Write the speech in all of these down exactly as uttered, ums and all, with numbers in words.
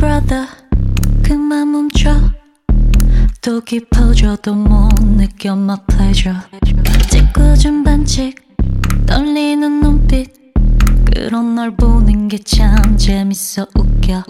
brother 그만 멈춰 또 깊어져도 못 느껴 my pleasure 짓궂은 반칙 떨리는 눈빛 그런 널 보는 게 참 재밌어 웃겨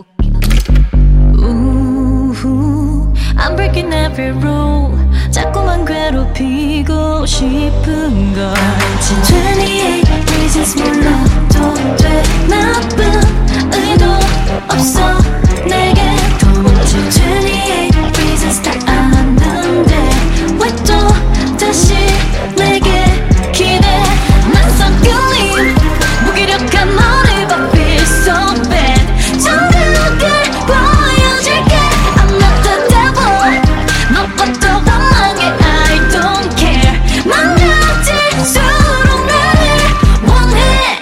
우후 I'm breaking every rule 자꾸만 괴롭히고 싶은 걸 twenty-eight reasons 몰라도 돼 나쁜 의도 없어 내게 도무지 twenty-eight reasons 다 아는데 왜 또 다시 내게 기대 낯선 끌림 무기력한 너를 봐 feel so bad 정글을 보여줄게 I'm not the devil 너 것도 원망해 I don't care 망가질수록 나를 원해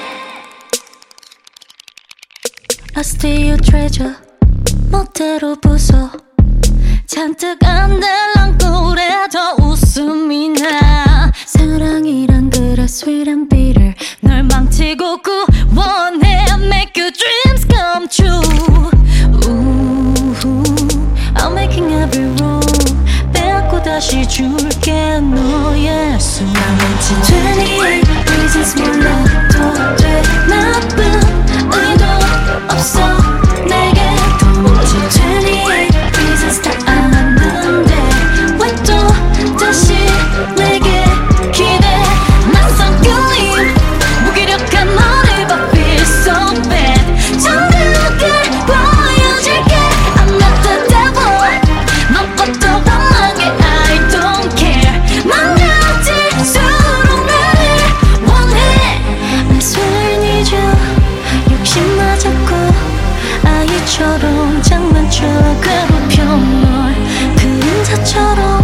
I still your treasure 멋대로 부숴 잔뜩 안 들랑거려 더 웃음이 나 사랑이란 그래 sweet and bitter 널 망치고 구원해 make your dreams come true 우후 I'm making every rule 빼앗고 다시 줄게 너의 숨 twenty-eight reasons 몰라도 돼 나쁜 의도 없어 내게 도무지 twenty-eight reasons 다 아는데 왜 또 다시 내게 기대 낯선 끌림 무기력한 너를 봐 feel so bad 정글을 보여줄게 I'm not the devil 너 것도 원망해 I don't care 망가질수록 나를 원해 I swear I need you 욕심 맞았고 아이처럼 장난쳐 괴롭혀 널 그림자처럼